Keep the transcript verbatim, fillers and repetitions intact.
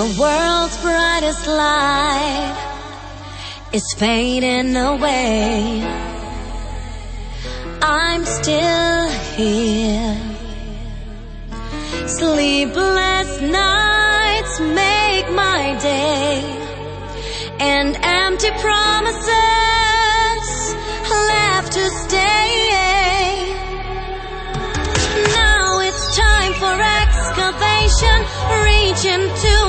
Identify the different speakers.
Speaker 1: The world's brightest light is fading away. I'm still here. Sleepless nights make my day, and empty promises left to stay. Now it's time for excavation, reach into